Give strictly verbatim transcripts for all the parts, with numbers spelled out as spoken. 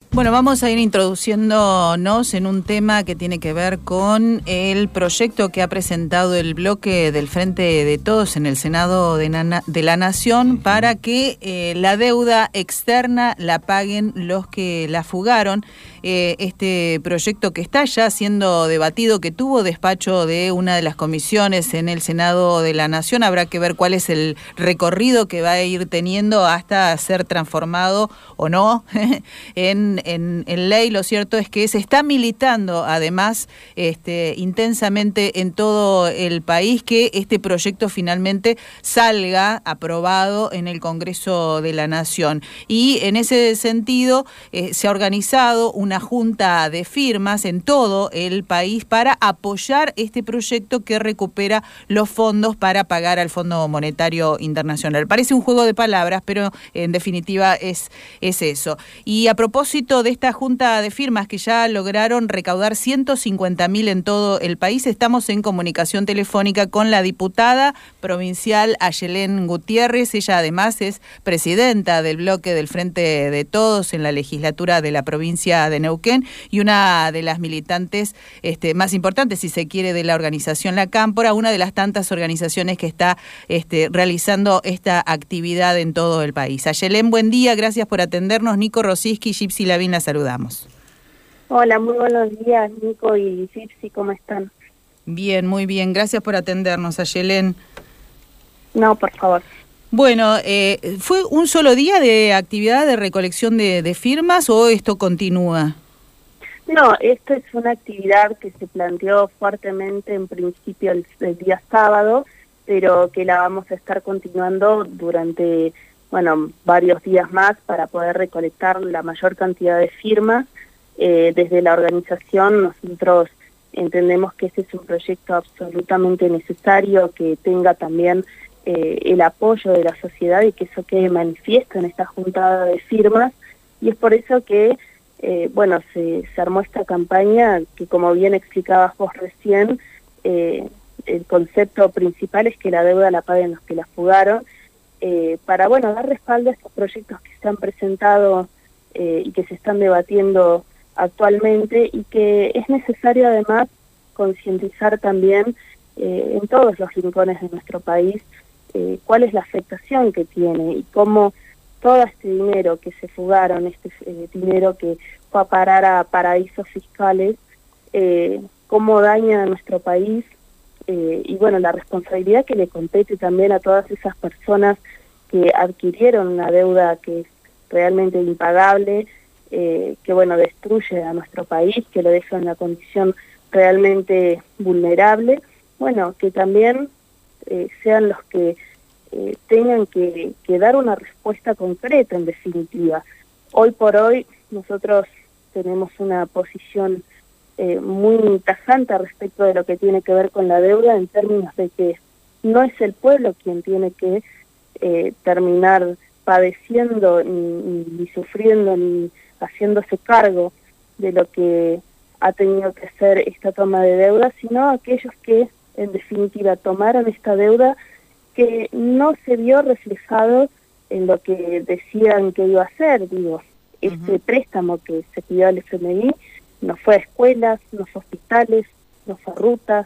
Bueno, vamos a ir introduciéndonos en un tema que tiene que ver con el proyecto que ha presentado el bloque del Frente de Todos en el Senado de, Nana, de la Nación para que eh, la deuda externa la paguen los que la fugaron. Eh, este proyecto que está ya siendo debatido, que tuvo despacho de una de las comisiones en el Senado de la Nación, habrá que ver cuál es el recorrido que va a ir teniendo hasta ser transformado o no en, en, en ley. Lo cierto es que se está militando además este, intensamente en todo el país que este proyecto finalmente salga aprobado en el Congreso de la Nación. Y en ese sentido eh, se ha organizado una junta de firmas en todo el país para apoyar este proyecto que recupera los fondos para pagar al Fondo Monetario Internacional. Parece un juego de palabras, pero en definitiva es, es eso. Y a propósito de esta junta de firmas que ya lograron recaudar ciento cincuenta mil en todo el país, estamos en comunicación telefónica con la diputada provincial Ayelén Gutiérrez. Ella además es presidenta del bloque del Frente de Todos en la legislatura de la provincia de Neuquén y una de las militantes este, más importantes, si se quiere, de la organización La Cámpora, una de las tantas organizaciones que está este, realizando esta actividad en todo el país. Ayelén, buen día, gracias por atendernos. Nico Rosiski y Gypsy Lavín la saludamos. Hola, muy buenos días, Nico y Gypsy, ¿cómo están? Bien, muy bien, gracias por atendernos, Ayelén. No, por favor. Bueno, eh, ¿fue un solo día de actividad de recolección de, de firmas o esto continúa? No, esto es una actividad que se planteó fuertemente en principio el, el día sábado, pero que la vamos a estar continuando durante, bueno, varios días más para poder recolectar la mayor cantidad de firmas. Eh, desde la organización nosotros entendemos que ese es un proyecto absolutamente necesario, que tenga también eh, el apoyo de la sociedad y que eso quede manifiesto en esta juntada de firmas, y es por eso que Eh, bueno, se, se armó esta campaña que, como bien explicabas vos recién, eh, el concepto principal es que la deuda la paguen los que la fugaron, eh, para, bueno, dar respaldo a estos proyectos que se han presentado eh, y que se están debatiendo actualmente, y que es necesario además concientizar también eh, en todos los rincones de nuestro país eh, cuál es la afectación que tiene y cómo todo este dinero que se fugaron, este eh, dinero que fue a parar a paraísos fiscales, eh, cómo daña a nuestro país, eh, y bueno, la responsabilidad que le compete también a todas esas personas que adquirieron una deuda que es realmente impagable, eh, que bueno, destruye a nuestro país, que lo deja en una condición realmente vulnerable, bueno, que también eh, sean los que Eh, tengan que, que dar una respuesta concreta, en definitiva. Hoy por hoy nosotros tenemos una posición eh, muy tajante respecto de lo que tiene que ver con la deuda, en términos de que no es el pueblo quien tiene que eh, terminar padeciendo ni, ni sufriendo ni haciéndose cargo de lo que ha tenido que hacer esta toma de deuda, sino aquellos que en definitiva tomaron esta deuda que no se vio reflejado en lo que decían que iba a hacer. Digo, este uh-huh. préstamo que se pidió al F M I no fue a escuelas, no fue a hospitales, no fue a rutas.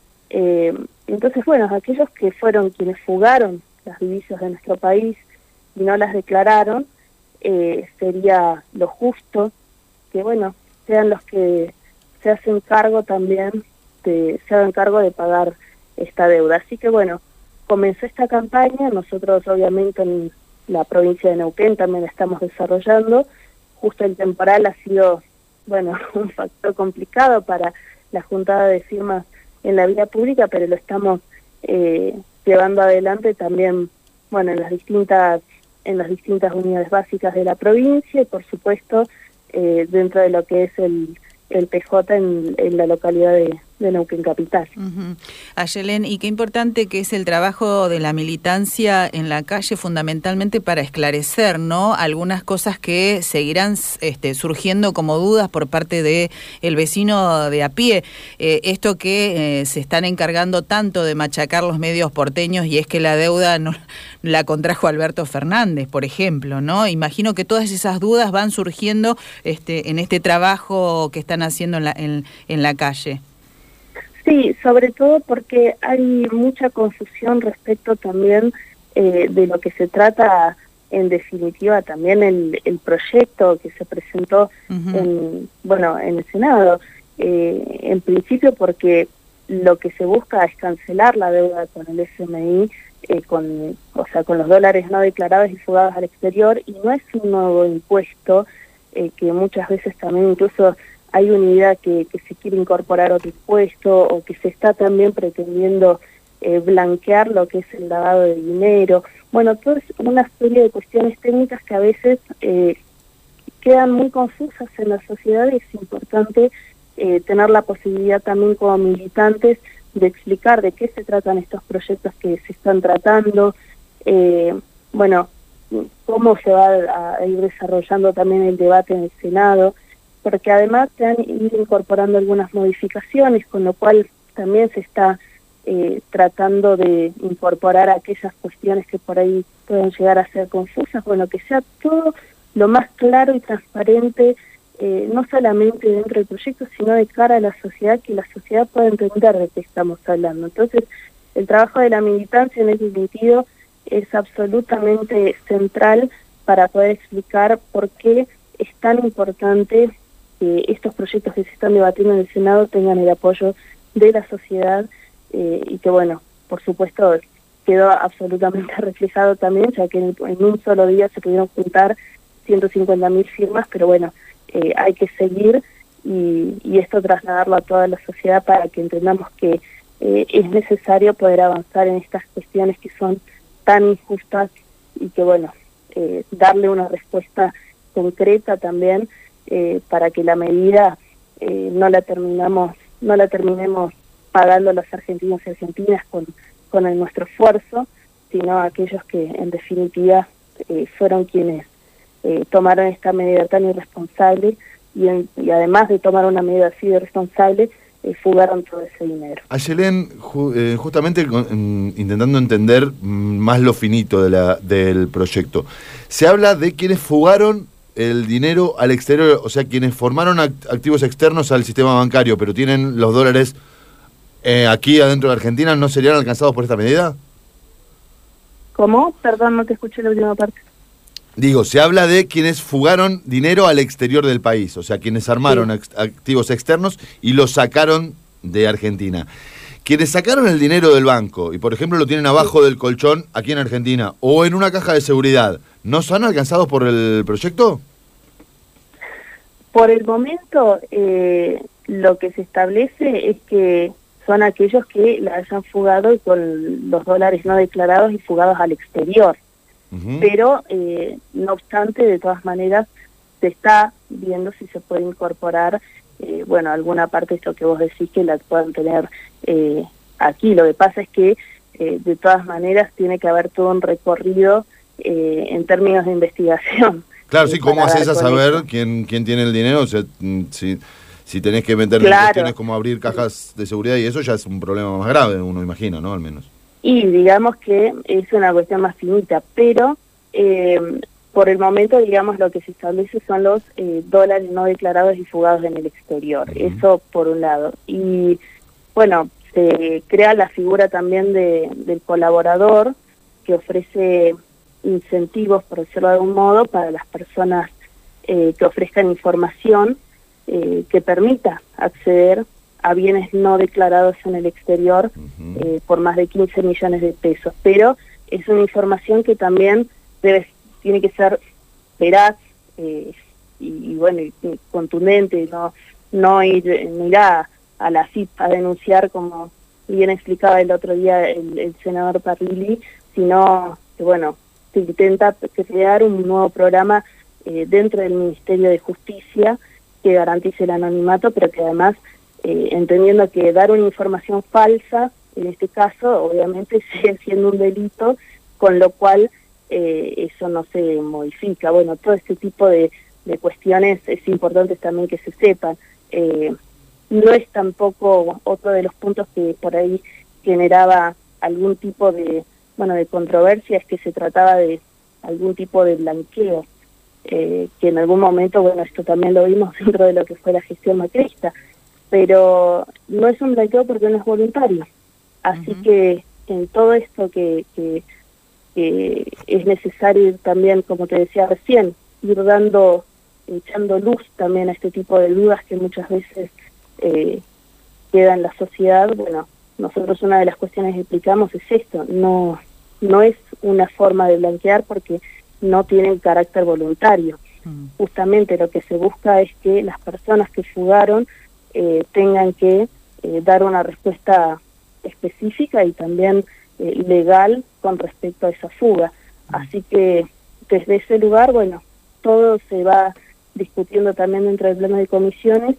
Eh, entonces, bueno, aquellos que fueron quienes fugaron las divisas de nuestro país y no las declararon, eh, sería lo justo que, bueno, sean los que se hacen cargo también, de, se hagan cargo de pagar esta deuda. Así que, bueno, comenzó esta campaña, nosotros obviamente en la provincia de Neuquén también la estamos desarrollando. Justo el temporal ha sido, bueno, un factor complicado para la juntada de firmas en la vía pública, pero lo estamos eh, llevando adelante también, bueno, en las distintas en las distintas unidades básicas de la provincia y, por supuesto, eh, dentro de lo que es el, el P J en, en la localidad de, de Neuquén Capital. Uh-huh. Ayelén, y qué importante que es el trabajo de la militancia en la calle, fundamentalmente para esclarecer, ¿no?, algunas cosas que seguirán este, surgiendo como dudas por parte de el vecino de a pie. Eh, esto que eh, se están encargando tanto de machacar los medios porteños, y es que la deuda no la contrajo Alberto Fernández, por ejemplo, ¿no? Imagino que todas esas dudas van surgiendo este, en este trabajo que están haciendo en la, en, en la calle. Sí, sobre todo porque hay mucha confusión respecto también eh, de lo que se trata, en definitiva, también el, el proyecto que se presentó uh-huh. en, bueno, en el Senado. Eh, en principio porque lo que se busca es cancelar la deuda con el F M I, eh, con, o sea, con los dólares no declarados y fugados al exterior, y no es un nuevo impuesto, eh, que muchas veces también incluso hay una idea que, que se quiere incorporar otro impuesto, o que se está también pretendiendo eh, blanquear lo que es el lavado de dinero. Bueno, todo es una serie de cuestiones técnicas que a veces eh, quedan muy confusas en la sociedad, y es importante eh, tener la posibilidad también como militantes de explicar de qué se tratan estos proyectos que se están tratando, eh, bueno, cómo se va a, a ir desarrollando también el debate en el Senado, porque además se han ido incorporando algunas modificaciones, con lo cual también se está eh, tratando de incorporar aquellas cuestiones que por ahí pueden llegar a ser confusas, bueno, que sea todo lo más claro y transparente, eh, no solamente dentro del proyecto, sino de cara a la sociedad, que la sociedad pueda entender de qué estamos hablando. Entonces, el trabajo de la militancia en ese sentido es absolutamente central para poder explicar por qué es tan importante que estos proyectos que se están debatiendo en el Senado tengan el apoyo de la sociedad, eh, y que, bueno, por supuesto, quedó absolutamente reflejado también, ya que en, en un solo día se pudieron juntar ciento cincuenta mil firmas, pero bueno, eh, hay que seguir y, y esto trasladarlo a toda la sociedad para que entendamos que eh, es necesario poder avanzar en estas cuestiones que son tan injustas, y que, bueno, eh, darle una respuesta concreta también, Eh, para que la medida eh, no la terminamos, no la terminemos pagando los argentinos y argentinas con, con el, nuestro esfuerzo, sino aquellos que en definitiva eh, fueron quienes eh, tomaron esta medida tan irresponsable, y, en, y además de tomar una medida así de irresponsable, eh, fugaron todo ese dinero. Ayelén, ju eh, justamente mm, intentando entender mm, más lo finito de la, del proyecto, se habla de quienes fugaron el dinero al exterior, o sea, quienes formaron act activos externos al sistema bancario, pero tienen los dólares eh, aquí adentro de Argentina, ¿no serían alcanzados por esta medida? ¿Cómo? Perdón, no te escuché la última parte. Digo, se habla de quienes fugaron dinero al exterior del país, o sea, quienes armaron sí. ex activos externos y los sacaron de Argentina. Quienes sacaron el dinero del banco y, por ejemplo, lo tienen abajo sí. del colchón aquí en Argentina o en una caja de seguridad, ¿no son alcanzados por el proyecto? Por el momento, eh, lo que se establece es que son aquellos que la hayan fugado y con los dólares no declarados y fugados al exterior. Uh-huh. Pero, eh, no obstante, de todas maneras, se está viendo si se puede incorporar, eh, bueno, alguna parte de esto que vos decís que la puedan tener eh, aquí. Lo que pasa es que, eh, de todas maneras, tiene que haber todo un recorrido eh, en términos de investigación. Claro, sí, ¿cómo haces a saber quién, quién tiene el dinero? O sea, si, si tenés que meterle claro. cuestiones como abrir cajas de seguridad y eso ya es un problema más grave, uno imagina, ¿no? Al menos. Y digamos que es una cuestión más finita, pero eh, por el momento, digamos, lo que se establece son los eh, dólares no declarados y fugados en el exterior. Uh-huh. Eso por un lado. Y bueno, se crea la figura también de, del colaborador, que ofrece incentivos, por decirlo de algún modo, para las personas eh, que ofrezcan información eh, que permita acceder a bienes no declarados en el exterior uh-huh. eh, por más de quince millones de pesos. Pero es una información que también debe, tiene que ser veraz eh, y, y bueno, y contundente, no no ir, ir a, a la C I P a denunciar, como bien explicaba el otro día el, el senador Parrilli, sino que, bueno, se intenta crear un nuevo programa eh, dentro del Ministerio de Justicia que garantice el anonimato, pero que además eh, entendiendo que dar una información falsa, en este caso, obviamente sigue siendo un delito, con lo cual eh, eso no se modifica. Bueno, todo este tipo de, de cuestiones es importante también que se sepan. Eh, no es tampoco otro de los puntos que por ahí generaba algún tipo de, bueno, de controversia, es que se trataba de algún tipo de blanqueo, eh, que en algún momento, bueno, esto también lo vimos dentro de lo que fue la gestión macrista, pero no es un blanqueo porque no es voluntario. Así uh-huh. que en todo esto que, que, que es necesario ir también, como te decía recién, ir dando, echando luz también a este tipo de dudas que muchas veces eh, queda en la sociedad. Bueno, nosotros una de las cuestiones que explicamos es esto, no, no es una forma de blanquear porque no tienen carácter voluntario. Uh-huh. Justamente lo que se busca es que las personas que fugaron eh, tengan que eh, dar una respuesta específica y también eh, legal con respecto a esa fuga. Así que desde ese lugar, bueno, todo se va discutiendo también dentro del pleno de comisiones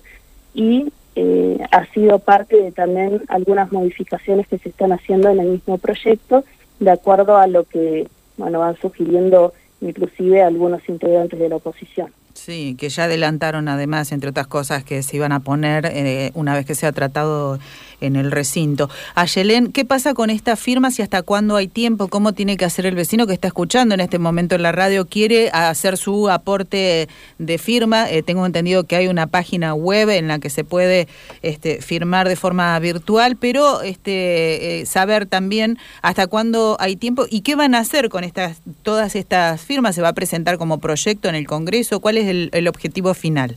y eh, ha sido parte de también algunas modificaciones que se están haciendo en el mismo proyecto, de acuerdo a lo que, bueno, van sugiriendo inclusive algunos integrantes de la oposición. Sí, que ya adelantaron además, entre otras cosas, que se iban a poner eh, una vez que sea tratado en el recinto. Ayelén, ¿qué pasa con estas firmas y hasta cuándo hay tiempo? ¿Cómo tiene que hacer el vecino que está escuchando en este momento en la radio? ¿Quiere hacer su aporte de firma? Eh, tengo entendido que hay una página web en la que se puede este, firmar de forma virtual, pero este, eh, saber también hasta cuándo hay tiempo y qué van a hacer con estas todas estas firmas. ¿Se va a presentar como proyecto en el Congreso? ¿Cuál es el, el objetivo final?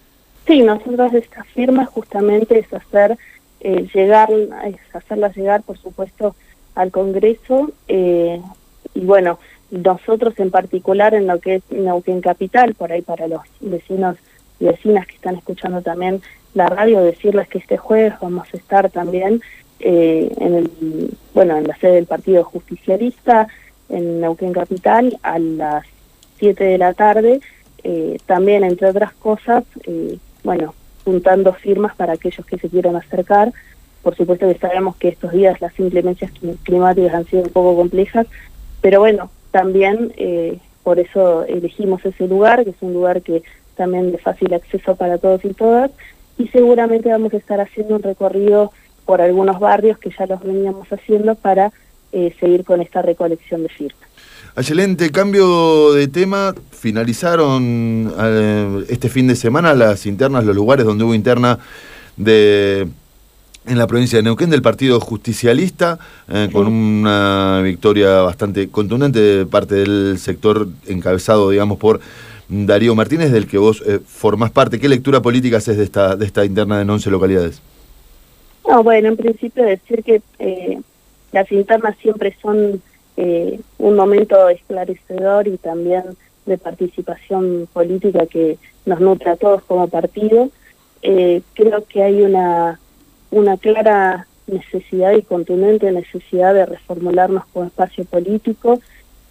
Sí, nosotros estas firmas justamente es hacer eh, llegar, es hacerlas llegar, por supuesto, al Congreso, eh, y bueno, nosotros en particular en lo que es Neuquén Capital, por ahí para los vecinos y vecinas que están escuchando también la radio, decirles que este jueves vamos a estar también eh, en el, bueno, en la sede del Partido Justicialista en Neuquén Capital a las siete de la tarde, eh, también entre otras cosas, eh, bueno, juntando firmas para aquellos que se quieran acercar. Por supuesto que sabemos que estos días las inclemencias climáticas han sido un poco complejas, pero bueno, también eh, por eso elegimos ese lugar, que es un lugar que también de fácil acceso para todos y todas, y seguramente vamos a estar haciendo un recorrido por algunos barrios que ya los veníamos haciendo para eh, seguir con esta recolección de firmas. Excelente, cambio de tema. Finalizaron eh, este fin de semana las internas, los lugares donde hubo interna de en la provincia de Neuquén del Partido Justicialista, eh, sí. con una victoria bastante contundente de parte del sector encabezado, digamos, por Darío Martínez, del que vos eh, formás parte. ¿Qué lectura política haces de esta, de esta interna en once localidades? No, bueno, en principio decir que eh, las internas siempre son Eh, un momento esclarecedor y también de participación política que nos nutre a todos como partido. Eh, creo que hay una, una clara necesidad y contundente necesidad de reformularnos como espacio político.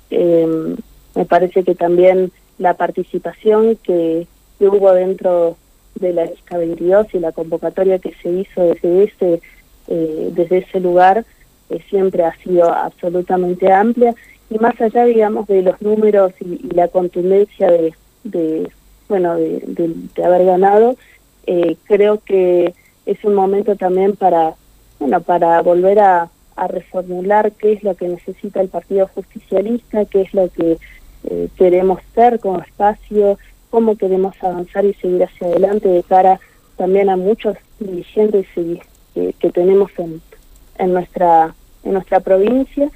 Eh, me parece que también la participación que, que hubo dentro de la lista veintidós y la convocatoria que se hizo desde ese, eh, desde ese lugar Eh, siempre ha sido absolutamente amplia, y más allá, digamos, de los números y, y la contundencia de, de bueno, de, de, de haber ganado, eh, creo que es un momento también para, bueno, para volver a, a reformular qué es lo que necesita el Partido Justicialista, qué es lo que eh, queremos ser como espacio, cómo queremos avanzar y seguir hacia adelante de cara también a muchos dirigentes y, que, que tenemos en en nuestra en nuestra provincia.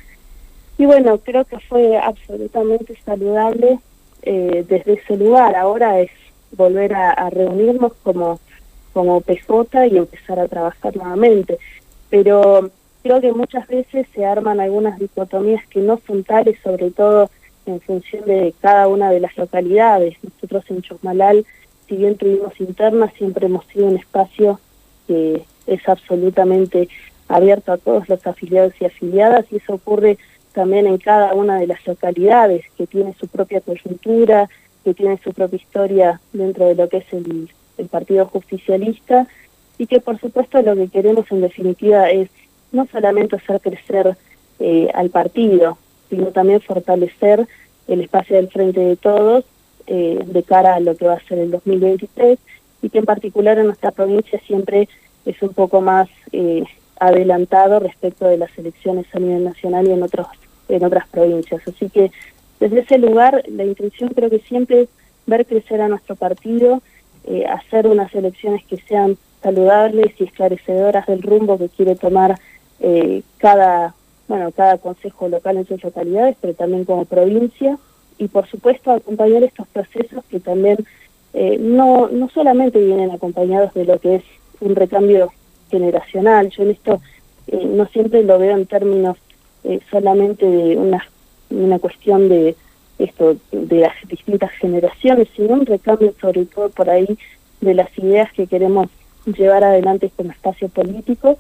Y bueno, creo que fue absolutamente saludable eh, desde ese lugar. Ahora es volver a, a reunirnos como como P J y empezar a trabajar nuevamente, pero creo que muchas veces se arman algunas dicotomías que no son tales, sobre todo en función de cada una de las localidades. Nosotros en Chosmalal, si bien tuvimos internas, siempre hemos sido un espacio que es absolutamente abierto a todos los afiliados y afiliadas, y eso ocurre también en cada una de las localidades, que tiene su propia coyuntura, que tiene su propia historia dentro de lo que es el, el Partido Justicialista. y que por supuesto lo que queremos en definitiva es no solamente hacer crecer eh, al partido, sino también fortalecer el espacio del Frente de Todos eh, de cara a lo que va a ser el dos mil veintitrés, y que en particular en nuestra provincia siempre es un poco más eh, adelantado respecto de las elecciones a nivel nacional y en otros en otras provincias. Así que desde ese lugar la intención creo que siempre es ver crecer a nuestro partido, eh, hacer unas elecciones que sean saludables y esclarecedoras del rumbo que quiere tomar eh, cada bueno cada consejo local en sus localidades, pero también como provincia, y por supuesto acompañar estos procesos que también eh, no no solamente vienen acompañados de lo que es un recambio generacional. Yo en esto eh, no siempre lo veo en términos eh, solamente de una una cuestión de esto de las distintas generaciones, sino un recambio sobre todo por ahí de las ideas que queremos llevar adelante como espacio político,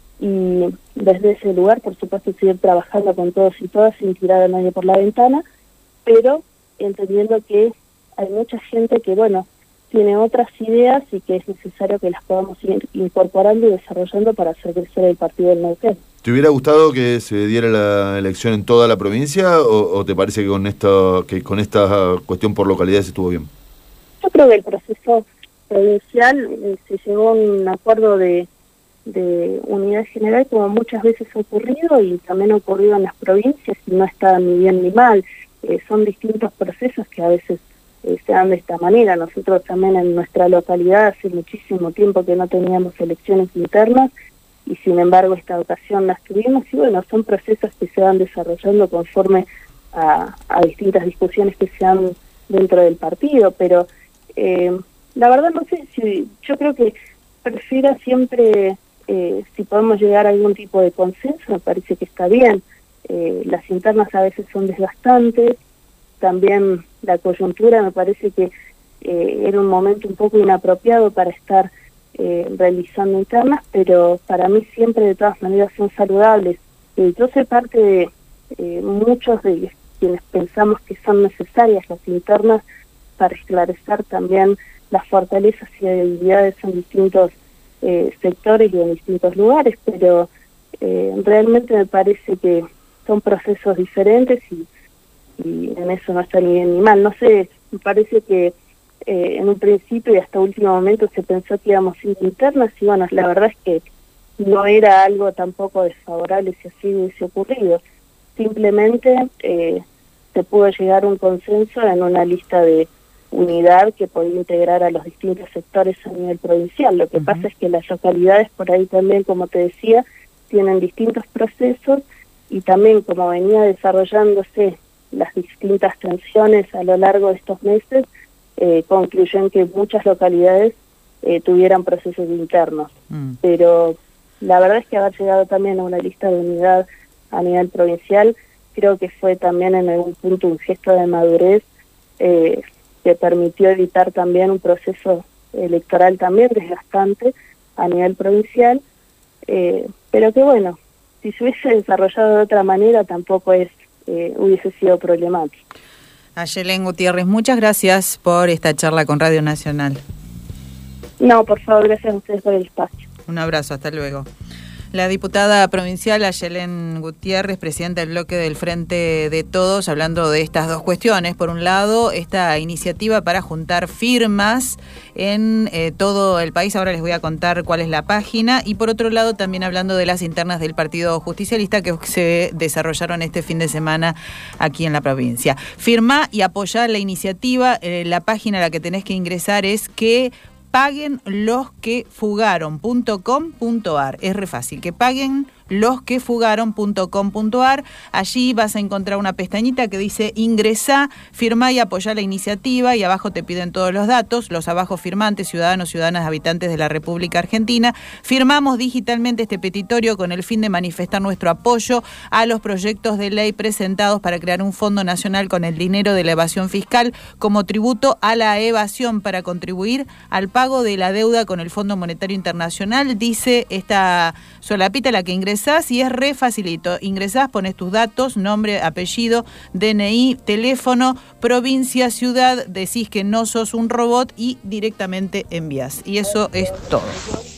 y desde ese lugar por supuesto seguir trabajando con todos y todas sin tirar a nadie por la ventana, pero entendiendo que hay mucha gente que bueno tiene otras ideas y que es necesario que las podamos ir incorporando y desarrollando para hacer crecer el partido del Neuquén. ¿Te hubiera gustado que se diera la elección en toda la provincia o, o te parece que con esta que con esta cuestión por localidades estuvo bien? Yo creo que el proceso provincial eh, se llegó a un acuerdo de, de unidad general, como muchas veces ha ocurrido y también ha ocurrido en las provincias, y no está ni bien ni mal. Eh, son distintos procesos que a veces eh, se dan de esta manera. Nosotros también en nuestra localidad hace muchísimo tiempo que no teníamos elecciones internas, y sin embargo esta ocasión las tuvimos, y bueno, son procesos que se van desarrollando conforme a, a distintas discusiones que se dan dentro del partido, pero eh, la verdad no sé si, yo creo que prefiero siempre, eh, si podemos llegar a algún tipo de consenso, me parece que está bien. Eh, las internas a veces son desgastantes, también la coyuntura me parece que eh, era un momento un poco inapropiado para estar Eh, realizando internas, pero para mí siempre de todas maneras son saludables. Eh, yo soy parte de eh, muchos de quienes pensamos que son necesarias las internas para esclarecer también las fortalezas y debilidades en distintos eh, sectores y en distintos lugares, pero eh, realmente me parece que son procesos diferentes y, y en eso no está ni bien ni mal. No sé, me parece que Eh, en un principio y hasta último momento se pensó que íbamos sin internas, y bueno, la verdad es que no era algo tampoco desfavorable si así hubiese ocurrido. Simplemente eh, se pudo llegar a un consenso en una lista de unidad que podía integrar a los distintos sectores a nivel provincial. Lo que uh-huh. pasa es que las localidades por ahí también, como te decía, tienen distintos procesos, y también como venía desarrollándose las distintas tensiones a lo largo de estos meses, Eh, concluyó en que muchas localidades eh, tuvieran procesos internos. Mm. Pero la verdad es que haber llegado también a una lista de unidad a nivel provincial, creo que fue también en algún punto un gesto de madurez eh, que permitió evitar también un proceso electoral también desgastante a nivel provincial, eh, pero que bueno, si se hubiese desarrollado de otra manera tampoco es eh, hubiese sido problemático. Ayelen Gutiérrez, muchas gracias por esta charla con Radio Nacional. No, por favor, gracias a ustedes por el espacio. Un abrazo, hasta luego. La diputada provincial Ayelen Gutiérrez, presidenta del bloque del Frente de Todos, hablando de estas dos cuestiones. Por un lado, esta iniciativa para juntar firmas en eh, todo el país. Ahora les voy a contar cuál es la página. Y por otro lado, también hablando de las internas del Partido Justicialista que se desarrollaron este fin de semana aquí en la provincia. Firmá y apoyá la iniciativa. Eh, la página a la que tenés que ingresar es que paguen los que fugaron punto com punto a r. Es re fácil, que paguen los que fugaron punto com punto a r. Allí vas a encontrar una pestañita que dice ingresá, firmá y apoyá la iniciativa, y abajo te piden todos los datos, los abajo firmantes, ciudadanos, ciudadanas, habitantes de la República Argentina. Firmamos digitalmente este petitorio con el fin de manifestar nuestro apoyo a los proyectos de ley presentados para crear un fondo nacional con el dinero de la evasión fiscal como tributo a la evasión para contribuir al pago de la deuda con el Fondo Monetario Internacional, dice esta solapita la que ingresás, y es re facilito. Ingresás, pones tus datos, nombre, apellido, D N I, teléfono, provincia, ciudad, decís que no sos un robot y directamente envías. Y eso es todo.